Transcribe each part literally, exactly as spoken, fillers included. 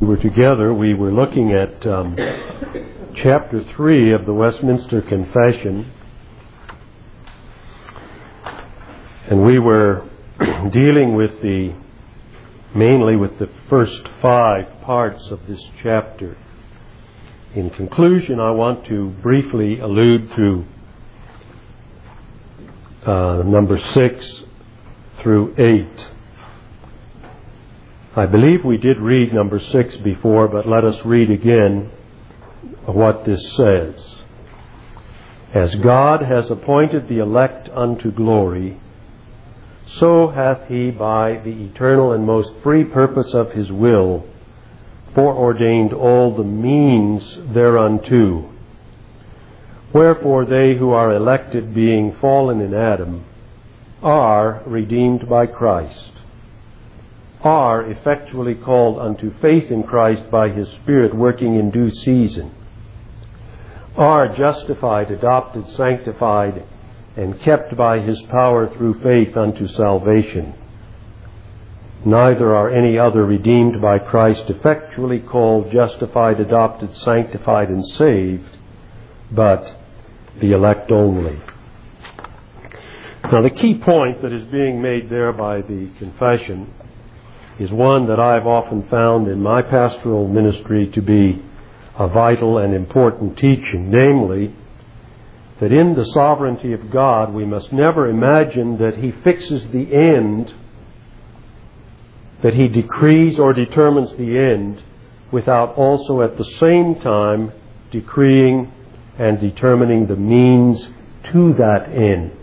We were together, we were looking at um, chapter three of the Westminster Confession, and we were dealing with the, mainly with the first five parts of this chapter. In conclusion, I want to briefly allude to uh, number six through eight. I believe we did read number six before, but let us read again what this says. As God has appointed the elect unto glory, so hath he by the eternal and most free purpose of his will foreordained all the means thereunto. Wherefore they who are elected, being fallen in Adam, are redeemed by Christ, are effectually called unto faith in Christ by his Spirit working in due season, are justified, adopted, sanctified, and kept by his power through faith unto salvation. Neither are any other redeemed by Christ, effectually called, justified, adopted, sanctified, and saved, but the elect only. Now the key point that is being made there by the confession is one that I've often found in my pastoral ministry to be a vital and important teaching, namely, that in the sovereignty of God we must never imagine that he fixes the end, that he decrees or determines the end, without also at the same time decreeing and determining the means to that end.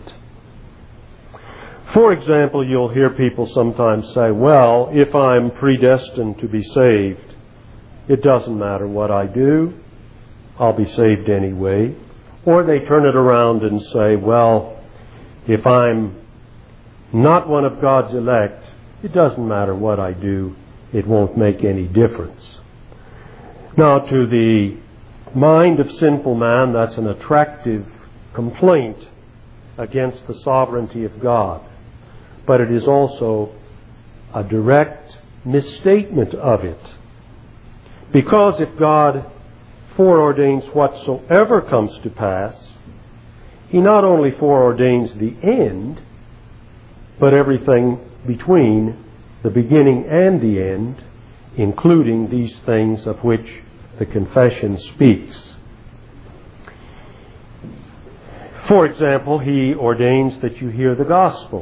For example, you'll hear people sometimes say, well, if I'm predestined to be saved, it doesn't matter what I do, I'll be saved anyway. Or they turn it around and say, well, if I'm not one of God's elect, it doesn't matter what I do, it won't make any difference. Now, to the mind of sinful man, that's an attractive complaint against the sovereignty of God. But it is also a direct misstatement of it. Because if God foreordains whatsoever comes to pass, he not only foreordains the end, but everything between the beginning and the end, including these things of which the confession speaks. For example, he ordains that you hear the gospel.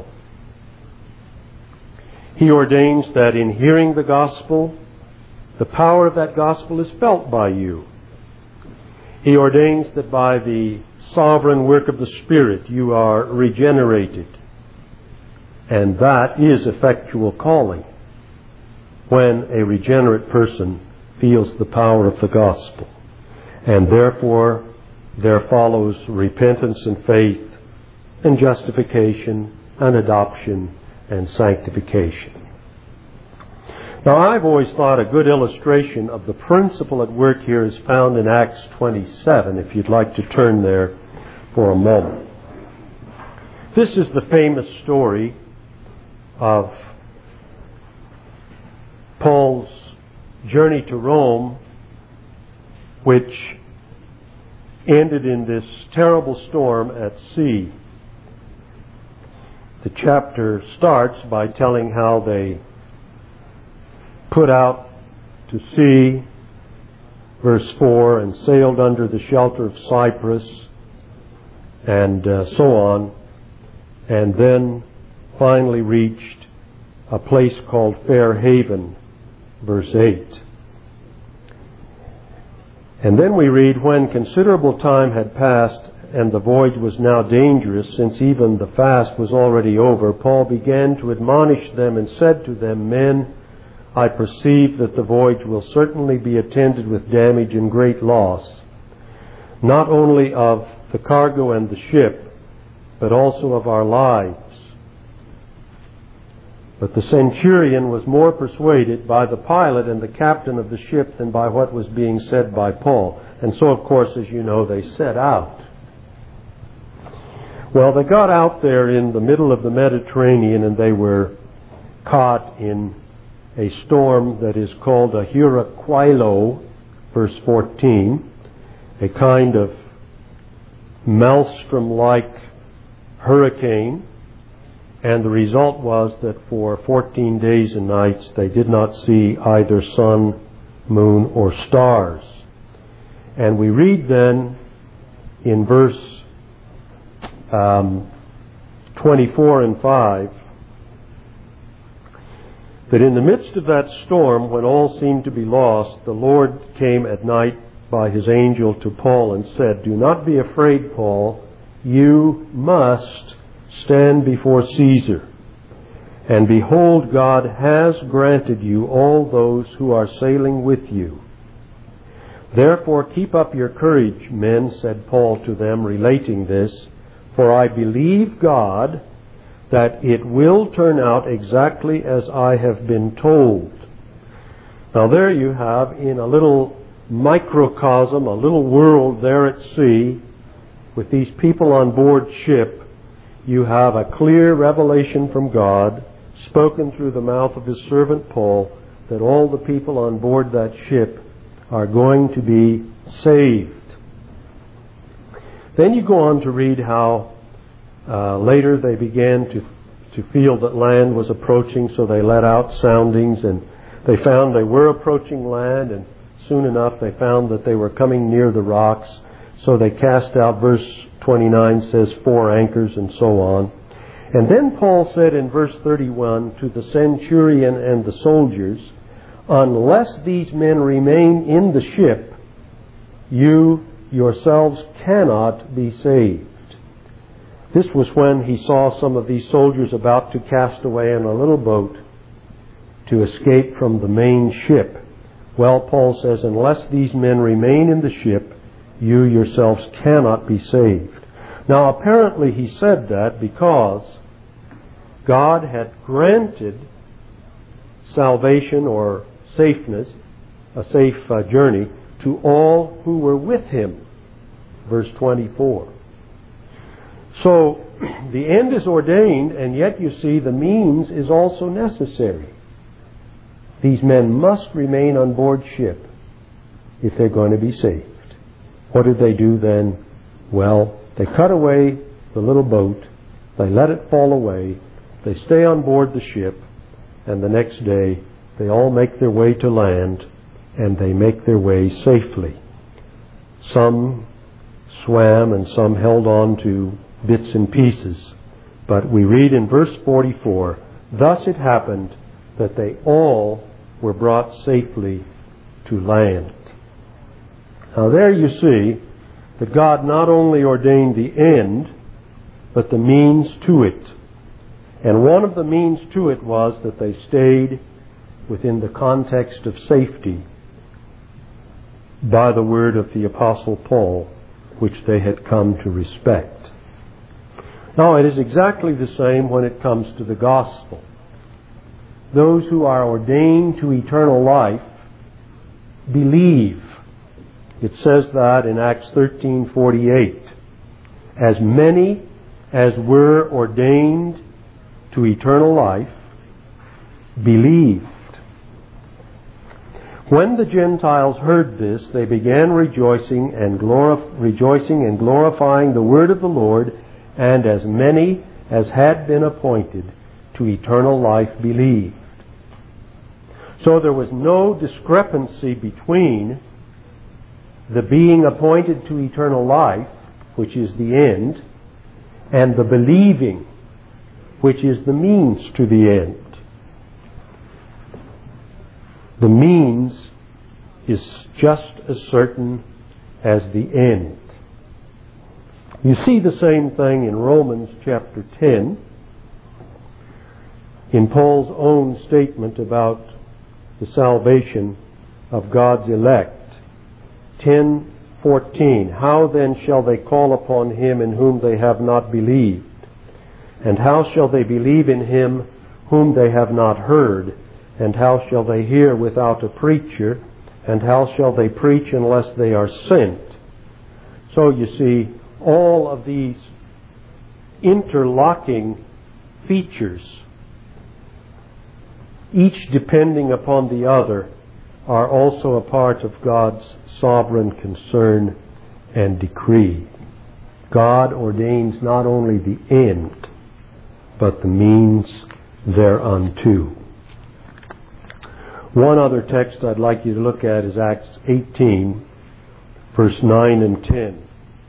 He ordains that in hearing the gospel, the power of that gospel is felt by you. He ordains that by the sovereign work of the Spirit you are regenerated. And that is effectual calling, when a regenerate person feels the power of the gospel. And therefore there follows repentance and faith and justification and adoption and sanctification. Now, I've always thought a good illustration of the principle at work here is found in Acts twenty-seven, if you'd like to turn there for a moment. This is the famous story of Paul's journey to Rome, which ended in this terrible storm at sea. The chapter starts by telling how they put out to sea, verse four, and sailed under the shelter of Cyprus, and uh, so on, and then finally reached a place called Fair Haven, verse eight. And then we read, when considerable time had passed and the voyage was now dangerous, since even the fast was already over, Paul began to admonish them and said to them, Men, I perceive that the voyage will certainly be attended with damage and great loss, not only of the cargo and the ship, but also of our lives. But the centurion was more persuaded by the pilot and the captain of the ship than by what was being said by Paul. And so, of course, as you know, they set out. Well, they got out there in the middle of the Mediterranean, and they were caught in a storm that is called a hurriquilo, verse fourteen, a kind of maelstrom-like hurricane, and the result was that for fourteen days and nights they did not see either sun, moon, or stars. And we read then in verse um, twenty-four and five, that in the midst of that storm, when all seemed to be lost, the Lord came at night by his angel to Paul and said, "Do not be afraid, Paul. You must stand before Caesar. And behold, God has granted you all those who are sailing with you. Therefore keep up your courage, men," said Paul to them, relating this, "for I believe God that it will turn out exactly as I have been told." Now there you have, in a little microcosm, a little world there at sea, with these people on board ship, you have a clear revelation from God, spoken through the mouth of his servant Paul, that all the people on board that ship are going to be saved. Then you go on to read how uh, later they began to, to feel that land was approaching, so they let out soundings, and they found they were approaching land, and soon enough they found that they were coming near the rocks, so they cast out, verse twenty-nine says, four anchors and so on. And then Paul said in verse thirty-one to the centurion and the soldiers, "Unless these men remain in the ship, you yourselves cannot be saved." This was when he saw some of these soldiers about to cast away in a little boat to escape from the main ship. Well, Paul says, unless these men remain in the ship, you yourselves cannot be saved. Now, apparently he said that because God had granted salvation or safeness, a safe uh, journey, to all who were with him. Verse twenty-four. So, the end is ordained, and yet you see the means is also necessary. These men must remain on board ship if they're going to be saved. What did they do then? Well, they cut away the little boat, they let it fall away, they stay on board the ship, and the next day they all make their way to land, and they make their way safely. Some swam and some held on to bits and pieces. But we read in verse forty-four, "Thus it happened that they all were brought safely to land." Now there you see that God not only ordained the end, but the means to it. And one of the means to it was that they stayed within the context of safety by the word of the Apostle Paul, which they had come to respect. Now it is exactly the same when it comes to the gospel. Those who are ordained to eternal life believe. It says that in Acts thirteen forty-eight. As many as were ordained to eternal life believed. When the Gentiles heard this, they began rejoicing and glorif- rejoicing and glorifying the word of the Lord, and as many as had been appointed to eternal life believed. So there was no discrepancy between the being appointed to eternal life, which is the end, and the believing, which is the means to the end. The means is just as certain as the end. You see the same thing in Romans chapter ten, in Paul's own statement about the salvation of God's elect. ten fourteen. "How then shall they call upon him in whom they have not believed? And how shall they believe in him whom they have not heard? And how shall they hear without a preacher? And how shall they preach unless they are sent?" So you see, all of these interlocking features each depending upon the other, are also a part of God's sovereign concern and decree. God ordains not only the end, but the means thereunto. One other text I'd like you to look at is Acts eighteen, verse nine and ten.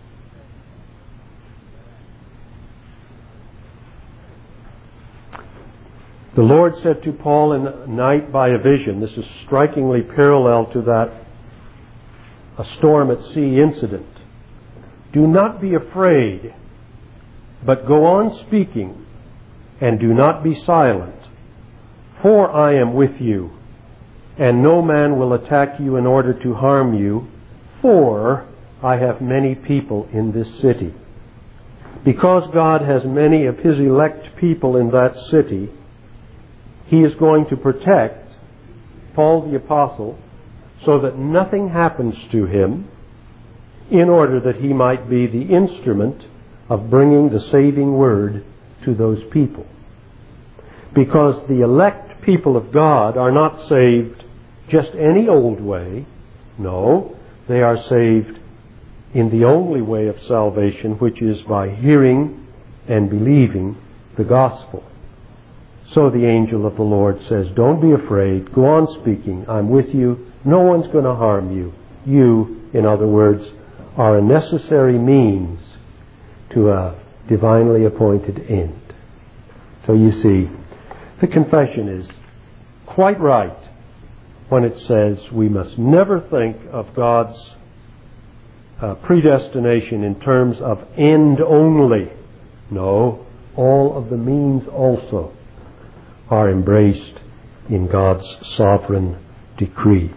The Lord said to Paul in the night by a vision, this is strikingly parallel to that a storm at sea incident. Do not be afraid, but go on speaking, and do not be silent, for I am with you, and no man will attack you in order to harm you, for I have many people in this city. Because God has many of His elect people in that city, He is going to protect Paul the Apostle so that nothing happens to him, in order that he might be the instrument of bringing the saving word to those people. Because the elect people of God are not saved just any old way. No, they are saved in the only way of salvation, which is by hearing and believing the gospel. So the angel of the Lord says, don't be afraid, go on speaking, I'm with you, no one's going to harm you. You, in other words, are a necessary means to a divinely appointed end. So you see, the confession is quite right when it says we must never think of God's uh, predestination in terms of end only. No, all of the means also are embraced in God's sovereign decree.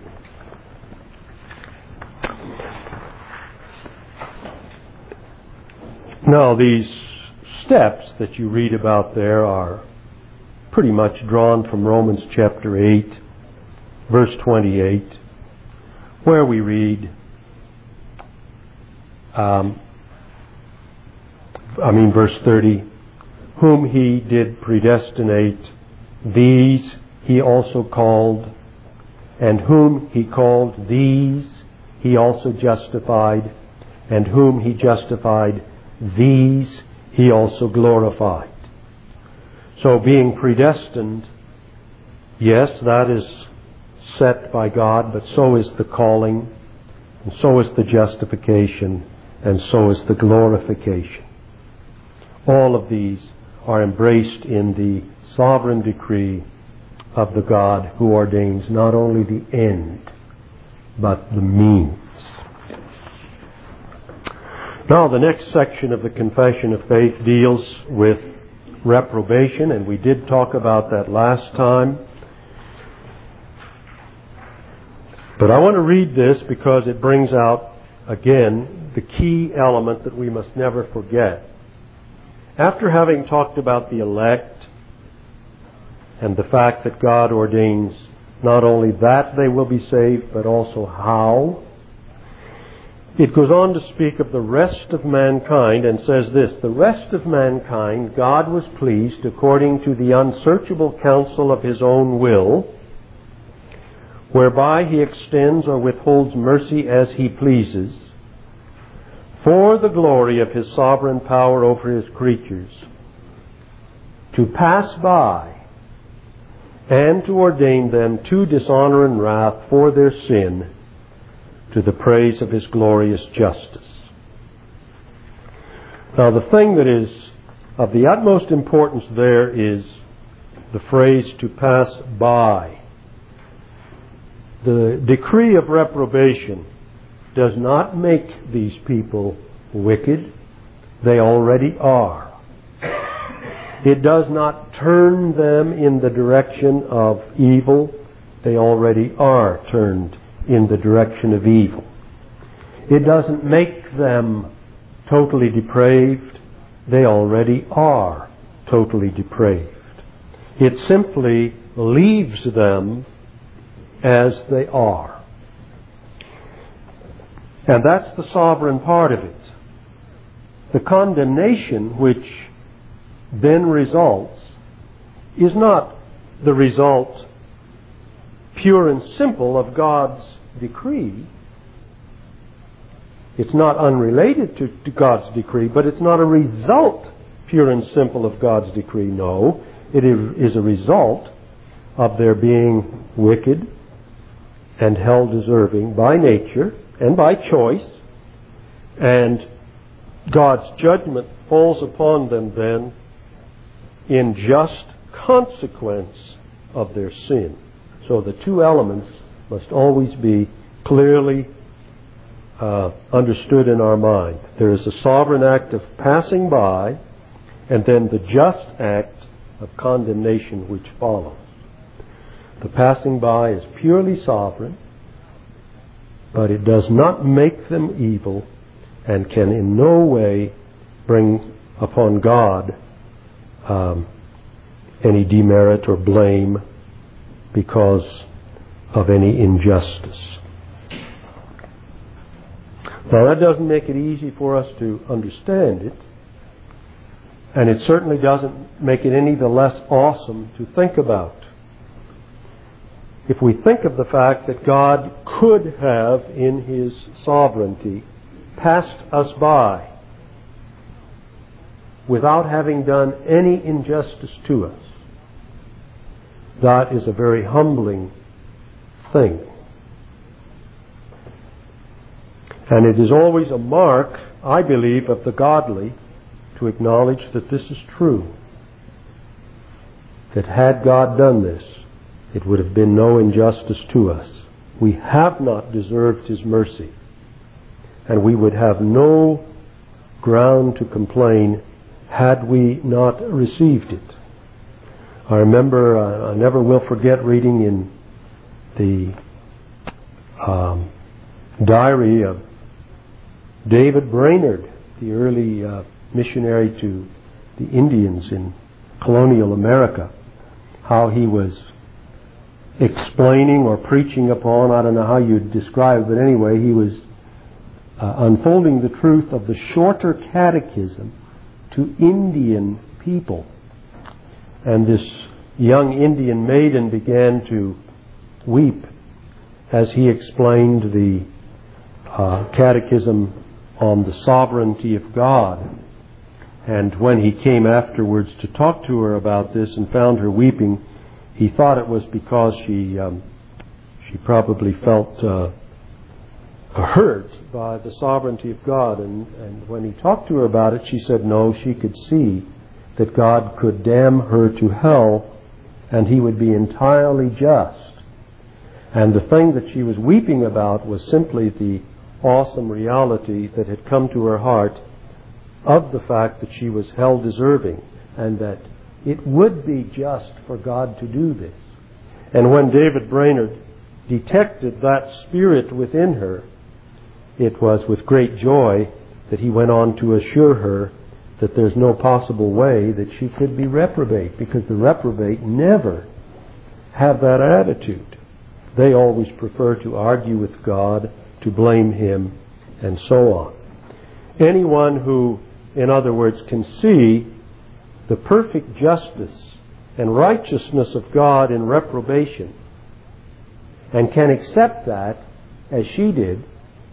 Now, these steps that you read about there are pretty much drawn from Romans chapter eight, verse twenty-eight, where we read, um, I mean verse thirty, whom He did predestinate, these He also called, and whom He called, these He also justified, and whom He justified, these He also glorified. So being predestined, yes, that is set by God, but so is the calling, and so is the justification, and so is the glorification. All of these are embraced in the sovereign decree of the God who ordains not only the end, but the means. Now, the next section of the Confession of Faith deals with reprobation, and we did talk about that last time. But I want to read this because it brings out, again, the key element that we must never forget. After having talked about the elect and the fact that God ordains not only that they will be saved, but also how, it goes on to speak of the rest of mankind and says this, the rest of mankind God was pleased, according to the unsearchable counsel of His own will, whereby He extends or withholds mercy as He pleases, for the glory of His sovereign power over His creatures, to pass by and to ordain them to dishonor and wrath for their sin, to the praise of His glorious justice. Now, the thing that is of the utmost importance there is the phrase to pass by. The decree of reprobation does not make these people wicked. They already are. It does not turn them in the direction of evil. They already are turned in the direction of evil. It doesn't make them totally depraved. They already are totally depraved. It simply leaves them as they are. And that's the sovereign part of it. The condemnation which then results is not the result pure and simple of God's decree. It's not unrelated to, to God's decree, but it's not a result, pure and simple, of God's decree. No, it is a result of their being wicked and hell-deserving by nature and by choice, and God's judgment falls upon them then in just consequence of their sin. So the two elements must always be clearly uh, understood in our mind. There is a sovereign act of passing by, and then the just act of condemnation which follows. The passing by is purely sovereign, but it does not make them evil and can in no way bring upon God um, any demerit or blame because of any injustice. Now, that doesn't make it easy for us to understand it, and it certainly doesn't make it any the less awesome to think about. If we think of the fact that God could have, in His sovereignty, passed us by without having done any injustice to us, that is a very humbling thing. And it is always a mark, I believe, of the godly to acknowledge that this is true. That had God done this, it would have been no injustice to us. We have not deserved His mercy, and we would have no ground to complain had we not received it. I remember, uh, I never will forget reading in the um, diary of David Brainerd, the early uh, missionary to the Indians in colonial America, how he was explaining or preaching upon, I don't know how you'd describe it, but anyway, he was uh, unfolding the truth of the shorter catechism to Indian people. And this young Indian maiden began to weep as he explained the uh, catechism on the sovereignty of God. And when he came afterwards to talk to her about this and found her weeping, he thought it was because she um, she probably felt uh, hurt by the sovereignty of God. And, and when he talked to her about it, she said no, she could see that God could damn her to hell and He would be entirely just. And the thing that she was weeping about was simply the awesome reality that had come to her heart of the fact that she was hell-deserving and that it would be just for God to do this. And when David Brainerd detected that spirit within her, it was with great joy that he went on to assure her that there's no possible way that she could be reprobate, because the reprobate never have that attitude. They always prefer to argue with God, to blame Him, and so on. Anyone who, in other words, can see the perfect justice and righteousness of God in reprobation and can accept that as she did,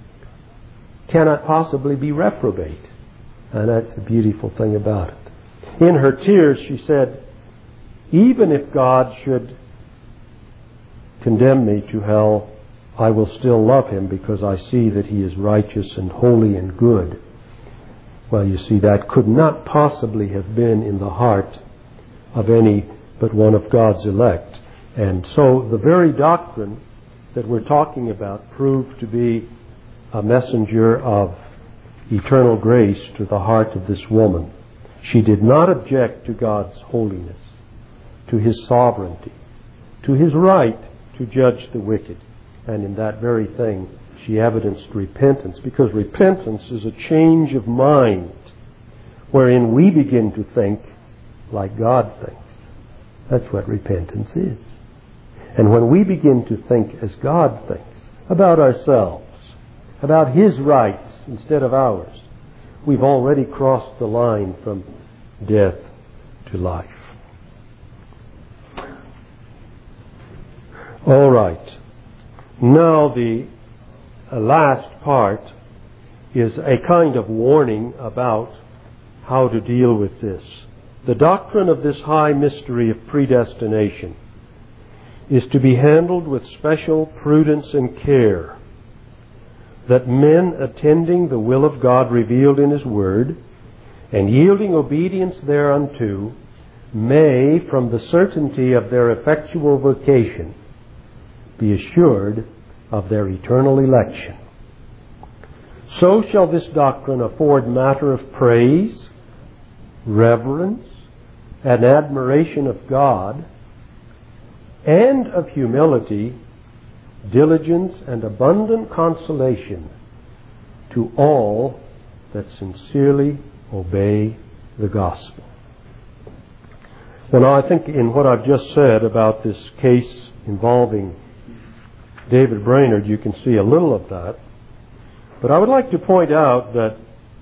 cannot possibly be reprobate. And that's the beautiful thing about it. In her tears, she said, even if God should condemn me to hell, I will still love Him because I see that He is righteous and holy and good. Well, you see, that could not possibly have been in the heart of any but one of God's elect. And so the very doctrine that we're talking about proved to be a messenger of eternal grace to the heart of this woman. She did not object to God's holiness, to His sovereignty, to His right to judge the wicked. And in that very thing, she evidenced repentance, because repentance is a change of mind wherein we begin to think like God thinks. That's what repentance is. And when we begin to think as God thinks about ourselves, about His rights instead of ours, we've already crossed the line from death to life. All right. Now the last part is a kind of warning about how to deal with this. The doctrine of this high mystery of predestination is to be handled with special prudence and care, that men attending the will of God revealed in His Word and yielding obedience thereunto may, from the certainty of their effectual vocation, be assured of their eternal election. So shall this doctrine afford matter of praise, reverence, and admiration of God, and of humility, diligence, and abundant consolation to all that sincerely obey the gospel. Well, now I think in what I've just said about this case involving David Brainerd, you can see a little of that. But I would like to point out that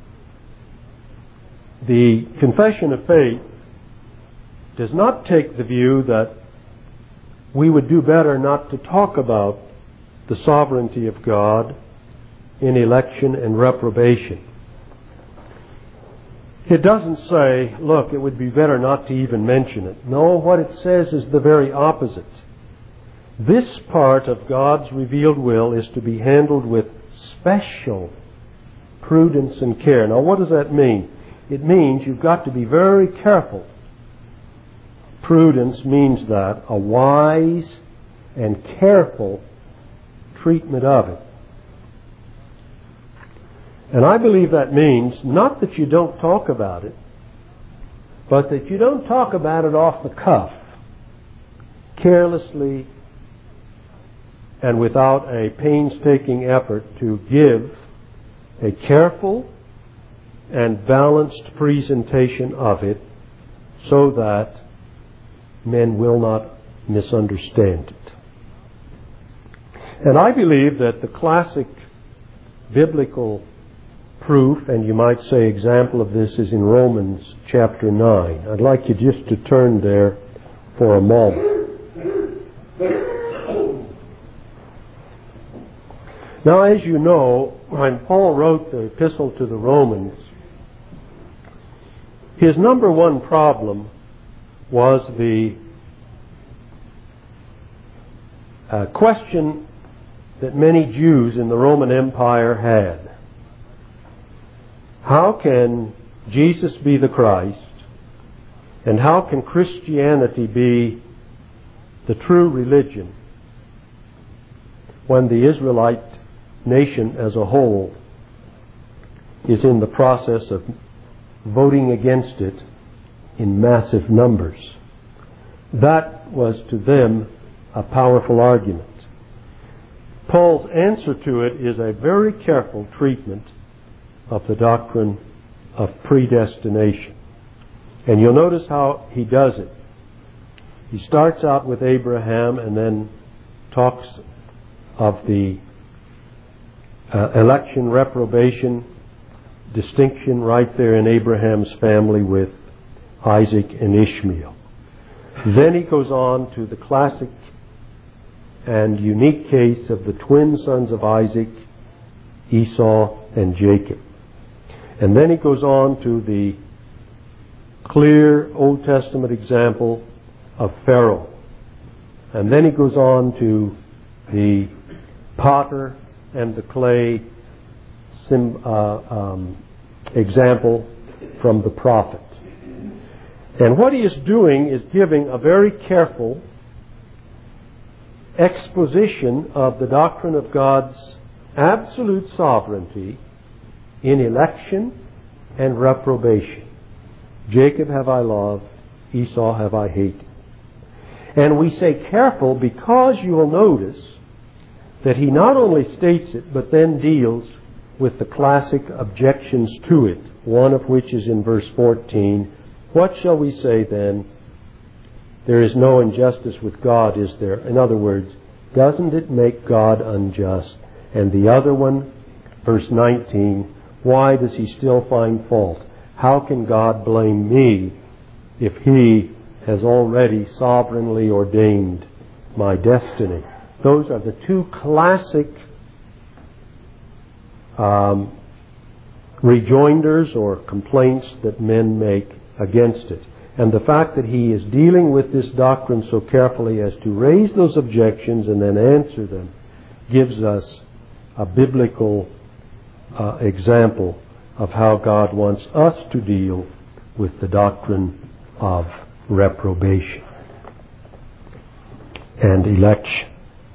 the Confession of Faith does not take the view that we would do better not to talk about the sovereignty of God in election and reprobation. It doesn't say, look, it would be better not to even mention it. No, what it says is the very opposite. This part of God's revealed will is to be handled with special prudence and care. Now, what does that mean? It means you've got to be very careful. Prudence means that, a wise and careful treatment of it. And I believe that means not that you don't talk about it, but that you don't talk about it off the cuff, carelessly, and without a painstaking effort to give a careful and balanced presentation of it so that men will not misunderstand it. And I believe that the classic biblical proof, and you might say example of this, is in Romans chapter nine. I'd like you just to turn there for a moment. Now, as you know, when Paul wrote the epistle to the Romans, his number one problem was the uh, question that many Jews in the Roman Empire had. How can Jesus be the Christ? And how can Christianity be the true religion when the Israelite nation as a whole is in the process of voting against it in massive numbers? That was to them a powerful argument. Paul's answer to it is a very careful treatment of the doctrine of predestination. And you'll notice how he does it. He starts out with Abraham and then talks of the uh, election, reprobation, distinction right there in Abraham's family with Isaac and Ishmael. Then he goes on to the classic and unique case of the twin sons of Isaac, Esau and Jacob. And then he goes on to the clear Old Testament example of Pharaoh. And then he goes on to the potter and the clay sim, uh, um, example from the prophet. And what he is doing is giving a very careful exposition of the doctrine of God's absolute sovereignty in election and reprobation. Jacob have I loved, Esau have I hated. And we say careful because you will notice that he not only states it, but then deals with the classic objections to it, one of which is in verse fourteen. What shall we say then? There is no injustice with God, is there? In other words, doesn't it make God unjust? And the other one, verse nineteen, why does he still find fault? How can God blame me if he has already sovereignly ordained my destiny. Those are the two classic um, rejoinders or complaints that men make against it. And the fact that he is dealing with this doctrine so carefully as to raise those objections and then answer them gives us a biblical uh, example of how God wants us to deal with the doctrine of reprobation and election.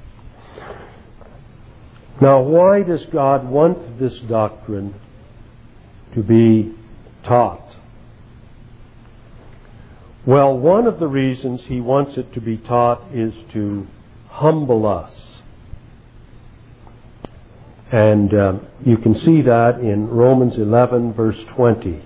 Now, why does God want this doctrine to be taught? Well, one of the reasons he wants it to be taught is to humble us. And uh, you can see that in Romans eleven, verse twenty,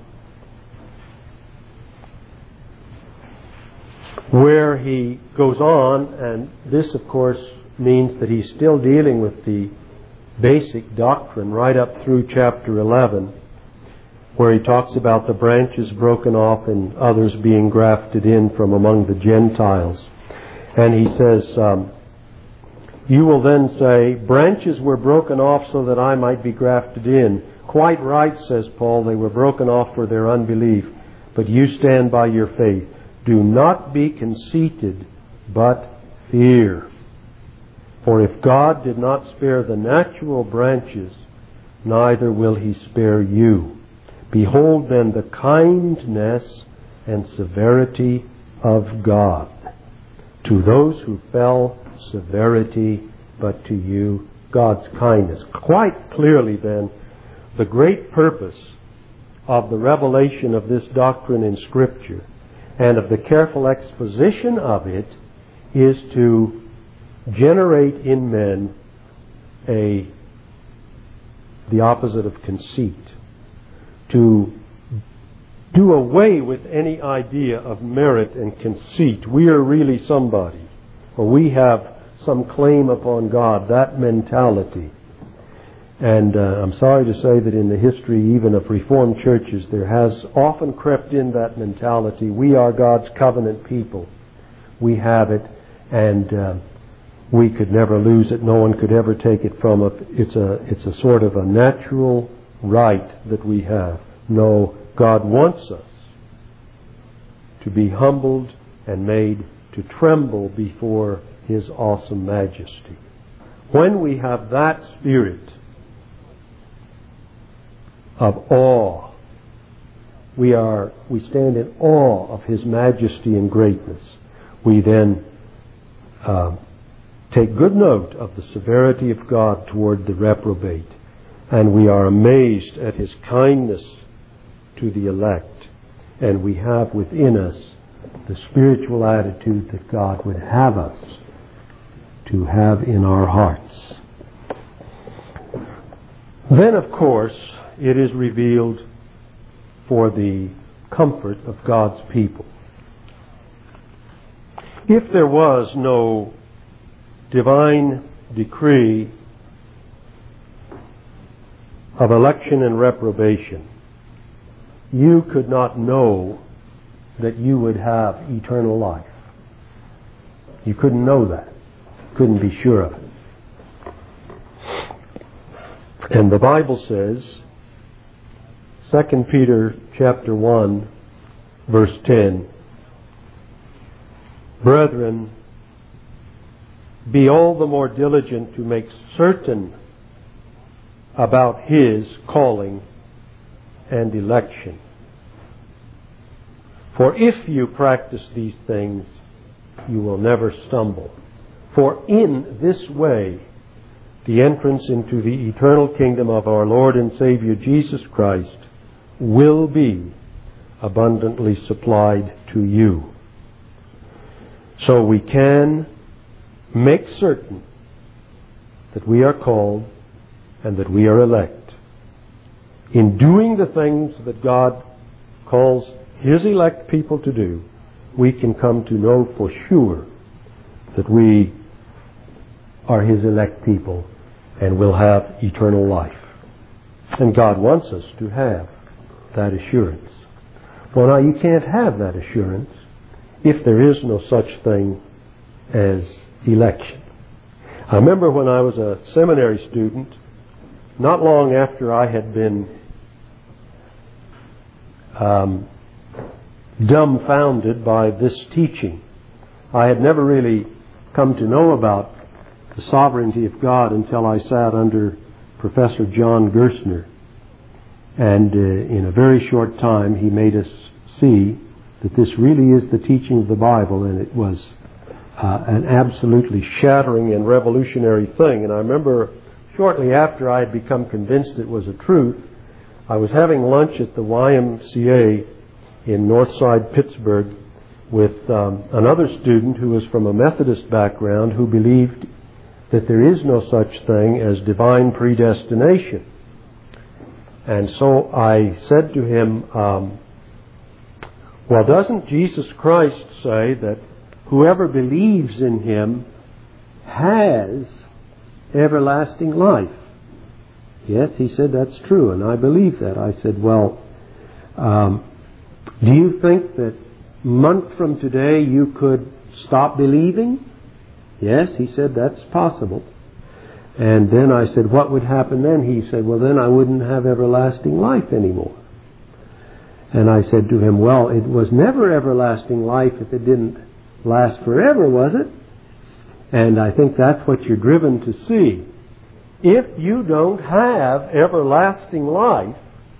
where he goes on, and this, of course, means that he's still dealing with the basic doctrine right up through chapter eleven, where he talks about the branches broken off and others being grafted in from among the Gentiles. And he says, um, you will then say, branches were broken off so that I might be grafted in. Quite right, says Paul, they were broken off for their unbelief, but you stand by your faith. Do not be conceited, but fear. For if God did not spare the natural branches, neither will he spare you. Behold then the kindness and severity of God. To those who fell, severity, but to you, God's kindness. Quite clearly then, the great purpose of the revelation of this doctrine in Scripture and of the careful exposition of it is to generate in men a the opposite of conceit, to do away with any idea of merit and conceit. We are really somebody, or we have some claim upon God, that mentality. And uh, I'm sorry to say that in the history even of Reformed churches, there has often crept in that mentality. We are God's covenant people. We have it, and uh, we could never lose it. No one could ever take it from us. It's a, it's a sort of a natural right that we have. No, God wants us to be humbled and made to tremble before His awesome majesty. When we have that spirit of awe, we are we stand in awe of His majesty and greatness. We then uh, take good note of the severity of God toward the reprobate, and we are amazed at His kindness to the elect, and we have within us the spiritual attitude that God would have us to have in our hearts. Then, of course, it is revealed for the comfort of God's people. If there was no divine decree of election and reprobation, you could not know that you would have eternal life. You couldn't know that. Couldn't be sure of it. And the Bible says, Second Peter chapter one, verse ten, brethren, be all the more diligent to make certain about His calling and election. For if you practice these things, you will never stumble. For in this way, the entrance into the eternal kingdom of our Lord and Savior Jesus Christ will be abundantly supplied to you. So we can make certain that we are called and that we are elect. In doing the things that God calls His elect people to do, we can come to know for sure that we are His elect people and will have eternal life. And God wants us to have that assurance. Well, now, you can't have that assurance if there is no such thing as election. I remember when I was a seminary student, not long after I had been um, dumbfounded by this teaching. I had never really come to know about the sovereignty of God until I sat under Professor John Gerstner. And uh, in a very short time he made us see that this really is the teaching of the Bible, and it was uh, an absolutely shattering and revolutionary thing. And I remember shortly after I had become convinced it was a truth, I was having lunch at the Y M C A in Northside, Pittsburgh, with um, another student who was from a Methodist background who believed that there is no such thing as divine predestination. And so I said to him, um, well, doesn't Jesus Christ say that whoever believes in Him has everlasting life? Yes, he said, that's true, and I believe that. I said, well, um, do you think that a month from today you could stop believing? Yes, he said, that's possible. And then I said, what would happen then? He said, well, then I wouldn't have everlasting life anymore. And I said to him, well, it was never everlasting life if it didn't last forever, was it? And I think that's what you're driven to see. If you don't have everlasting life,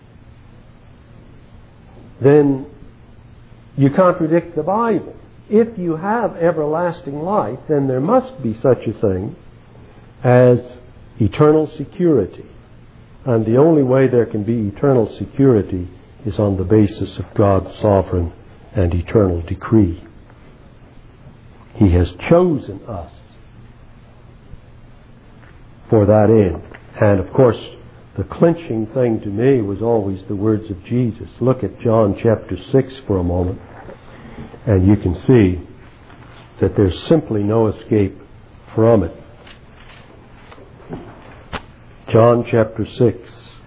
then you contradict the Bible. If you have everlasting life, then there must be such a thing as eternal security. And the only way there can be eternal security is on the basis of God's sovereign and eternal decree. He has chosen us for that end. And of course, the clinching thing to me was always the words of Jesus. Look at John chapter six for a moment, and you can see that there's simply no escape from it. John chapter six.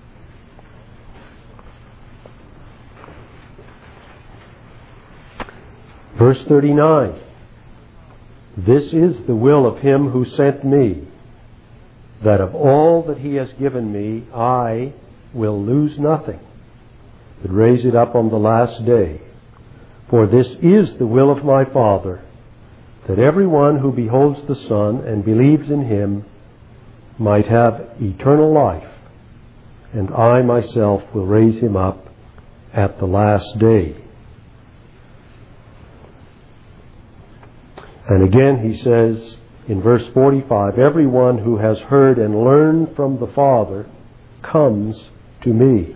Verse thirty-nine. This is the will of Him who sent me, that of all that He has given me, I will lose nothing, but raise it up on the last day. For this is the will of my Father, that everyone who beholds the Son and believes in Him might have eternal life, and I myself will raise him up at the last day. And again he says in verse forty-five, everyone who has heard and learned from the Father comes to me.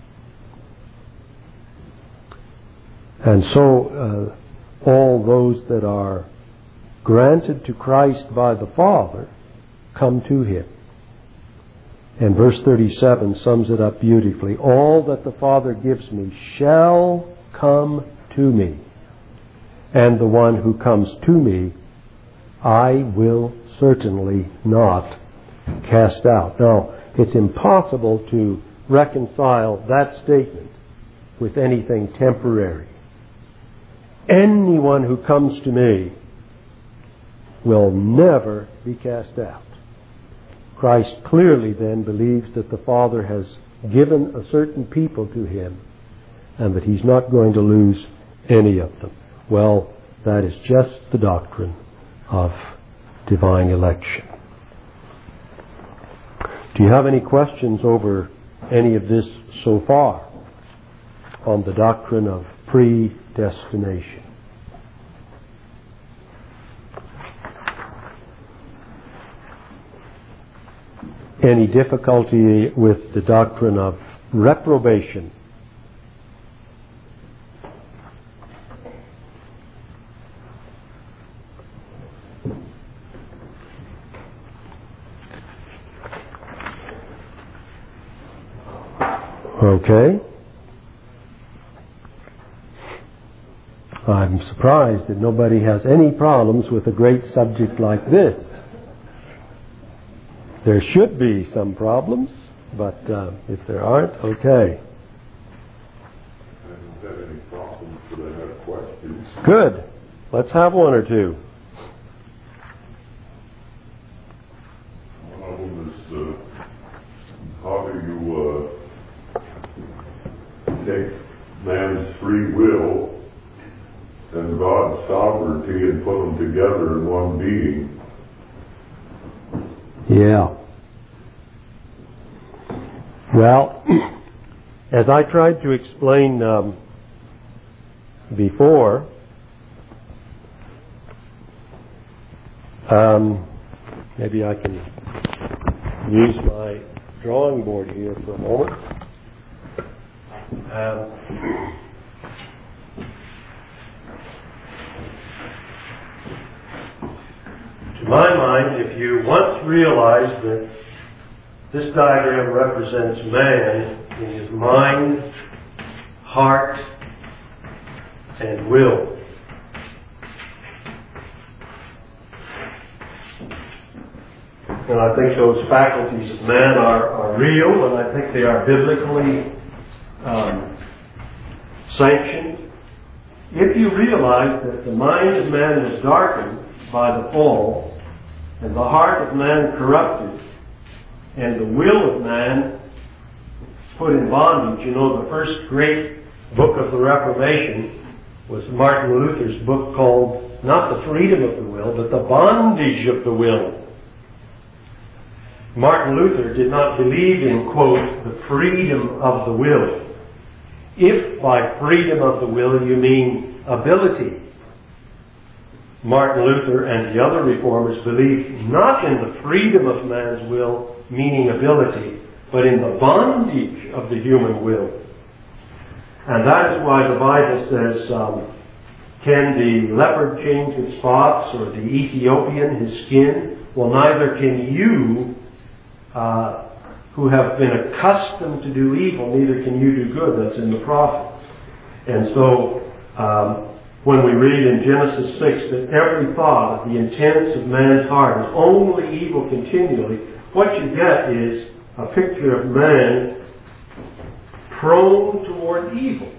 And so uh, all those that are granted to Christ by the Father come to Him. And verse thirty-seven sums it up beautifully. All that the Father gives me shall come to me, and the one who comes to me I will certainly not cast out. Now, it's impossible to reconcile that statement with anything temporary. Anyone who comes to me will never be cast out. Christ clearly then believes that the Father has given a certain people to Him and that He's not going to lose any of them. Well, that is just the doctrine of divine election. Do you have any questions over any of this so far on the doctrine of predestination? Any difficulty with the doctrine of reprobation? Okay. I'm surprised that nobody has any problems with a great subject like this. There should be some problems, but uh, if there aren't, okay. I haven't had any problems, but I have questions. Good. Let's have one or two. take man's free will and God's sovereignty and put them together in one being. Yeah. Well, as I tried to explain um, before, um, maybe I can use my drawing board here for a moment. Um, to my mind, if you once realize that this diagram represents man in his mind, heart, and will. And I think those faculties of man are, are real, and I think they are biblically um, sanctioned. If you realize that the mind of man was darkened by the fall, and the heart of man corrupted, and the will of man put in bondage. You know, the first great book of the Reformation was Martin Luther's book called, not The Freedom of the Will, but The Bondage of the Will. Martin Luther did not believe in, quote, the freedom of the will. If by freedom of the will you mean ability, Martin Luther and the other reformers believed not in the freedom of man's will, meaning ability, but in the bondage of the human will. And that is why the Bible says, um, can the leopard change its spots, or the Ethiopian his skin? Well, neither can you, uh, who have been accustomed to do evil, neither can you do good. That's in the prophets. And so, um, when we read in Genesis six that every thought of the intents of man's heart is only evil continually, what you get is a picture of man prone toward evil.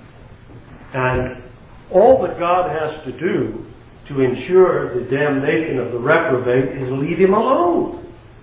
And all that God has to do to ensure the damnation of the reprobate is leave him alone.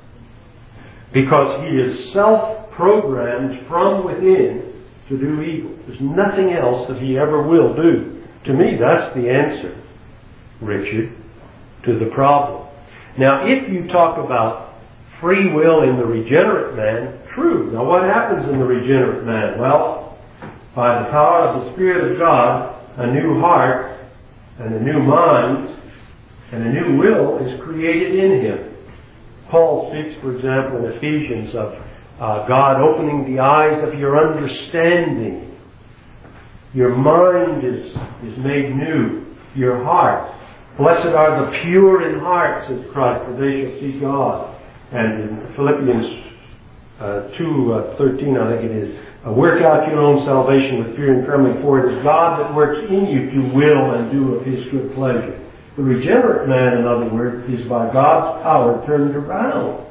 Because he is self-programmed from within to do evil. There's nothing else that he ever will do. To me, that's the answer, Richard, to the problem. Now, if you talk about free will in the regenerate man, true. Now, what happens in the regenerate man? Well, by the power of the Spirit of God, a new heart and a new mind and a new will is created in him. Paul speaks, for example, in Ephesians of uh, God opening the eyes of your understanding. Your mind is, is made new. Your heart. Blessed are the pure in heart, says Christ, for they shall see God. And in Philippians uh, two thirteen, I think it is, uh, work out your own salvation with fear and trembling, for it is God that works in you to will and do of His good pleasure. The regenerate man, in other words, is by God's power turned around,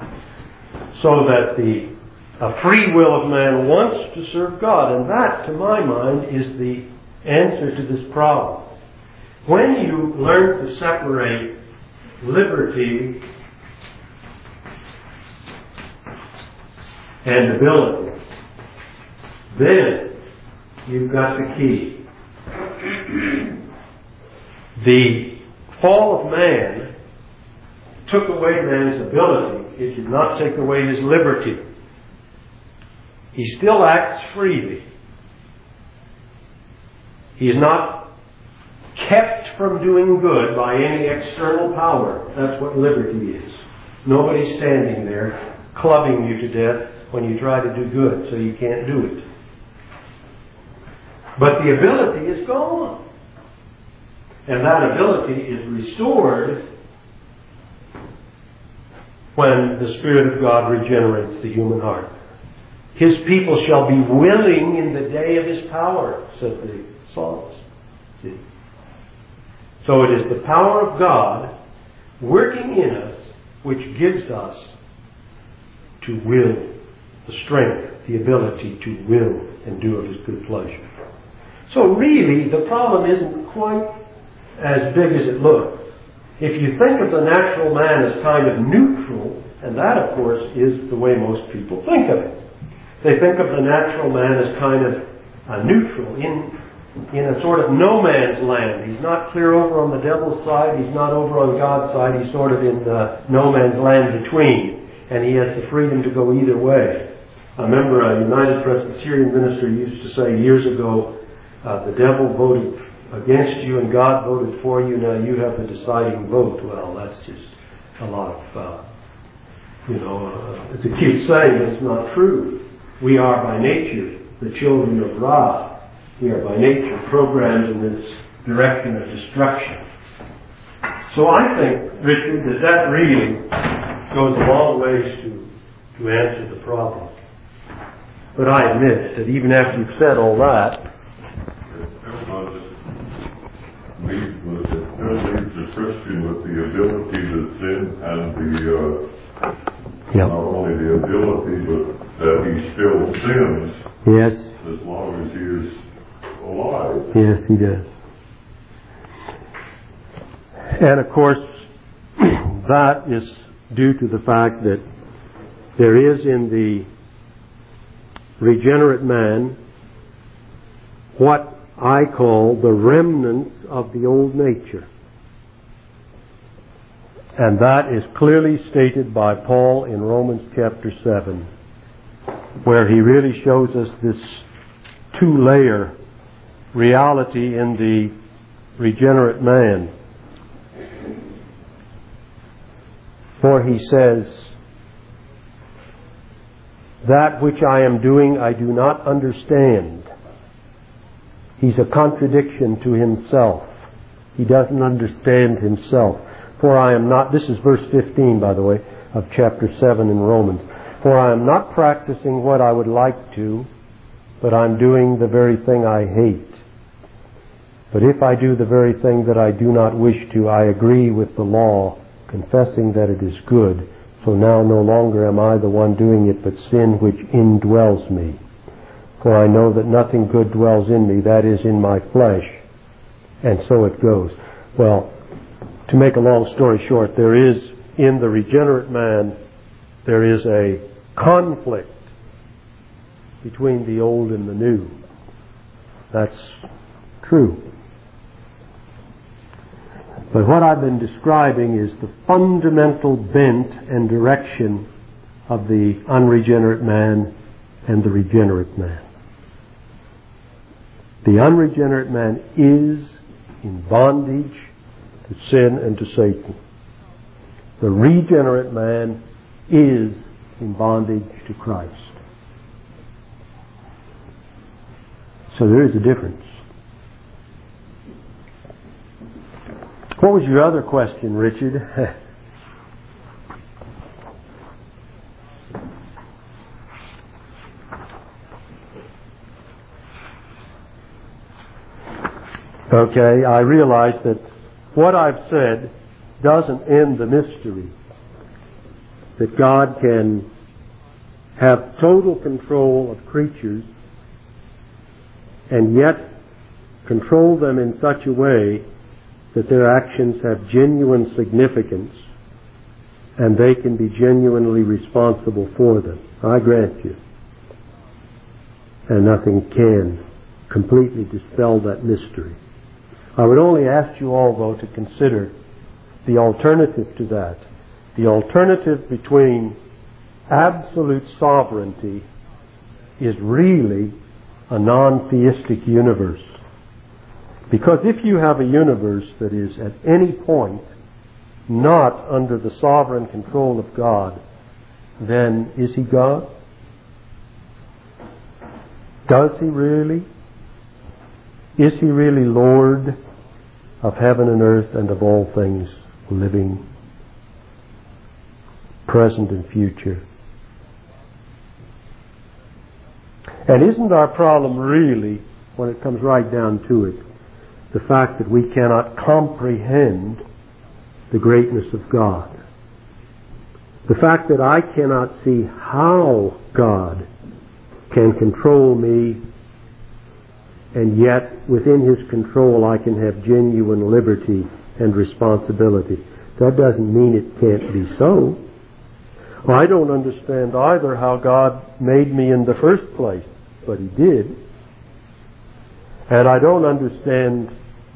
so that the a free will of man wants to serve God. And that, to my mind, is the answer to this problem. When you learn to separate liberty and ability, then you've got the key. The fall of man took away man's ability. It did not take away his liberty. He still acts freely. He is not kept from doing good by any external power. That's what liberty is. Nobody's standing there clubbing you to death when you try to do good, so you can't do it. But the ability is gone. And that ability is restored when the Spirit of God regenerates the human heart. His people shall be willing in the day of His power, said the psalmist. See? So it is the power of God working in us which gives us to will, the strength, the ability to will and do of His good pleasure. So really, the problem isn't quite as big as it looks. If you think of the natural man as kind of neutral, and that, of course, is the way most people think of it. They think of the natural man as kind of a neutral, in in a sort of no man's land. He's not clear over on the devil's side, he's not over on God's side, he's sort of in the no man's land between, and he has the freedom to go either way. I remember a United Presbyterian minister used to say years ago, uh, the devil voted against you and God voted for you, now you have the deciding vote. Well, that's just a lot of, uh, you know, uh, it's a cute saying, but it's not true. We are by nature the children of Ra. We are by nature programmed in this direction of destruction. So I think, Richard, that that reading goes a long ways to, to answer the problem. But I admit that even after you've said all that, it leaves the Christian with the ability to sin and the uh, yep. not only the ability, but that he still sins. Yes. As long as he is alive. Yes, he does. And of course, that is due to the fact that there is in the regenerate man what I call the remnants of the old nature. And that is clearly stated by Paul in Romans chapter seven, where he really shows us this two-layer reality in the regenerate man. For he says, that which I am doing I do not understand. He's a contradiction to himself. He doesn't understand himself. For I am not, this is verse fifteen, by the way, of chapter seven in Romans. For I am not practicing what I would like to, but I'm doing the very thing I hate. But if I do the very thing that I do not wish to, I agree with the law, confessing that it is good. So now no longer am I the one doing it, but sin which indwells me. For I know that nothing good dwells in me, that is, in my flesh. And so it goes. Well, to make a long story short, there is, in the regenerate man, there is a conflict between the old and the new. That's true. But what I've been describing is the fundamental bent and direction of the unregenerate man and the regenerate man. The unregenerate man is in bondage to sin and to Satan. The regenerate man is in bondage to Christ. So there is a difference. What was your other question, Richard? Okay, I realize that what I've said doesn't end the mystery. That God can have total control of creatures and yet control them in such a way that their actions have genuine significance and they can be genuinely responsible for them. I grant you. And nothing can completely dispel that mystery. I would only ask you all, though, to consider the alternative to that. The alternative between absolute sovereignty is really a non-theistic universe. Because if you have a universe that is at any point not under the sovereign control of God, then is he God? Does he really? Is he really Lord of heaven and earth and of all things living, present and future? And isn't our problem really, when it comes right down to it, the fact that we cannot comprehend the greatness of God? The fact that I cannot see how God can control me, and yet within his control I can have genuine liberty and responsibility. That doesn't mean it can't be so. Well, I don't understand either how God made me in the first place, but he did. And I don't understand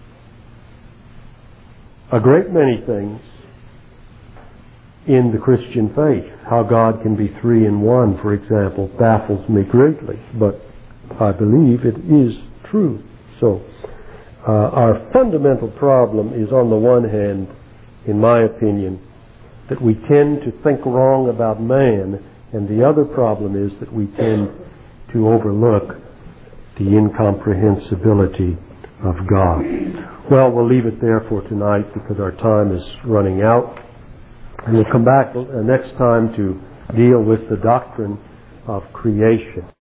a great many things in the Christian faith. How God can be three in one, for example, baffles me greatly, but I believe it is true. So, uh, our fundamental problem is, on the one hand, in my opinion, that we tend to think wrong about man, and the other problem is that we tend to overlook the incomprehensibility of God. Well, we'll leave it there for tonight because our time is running out. And we'll come back next time to deal with the doctrine of creation.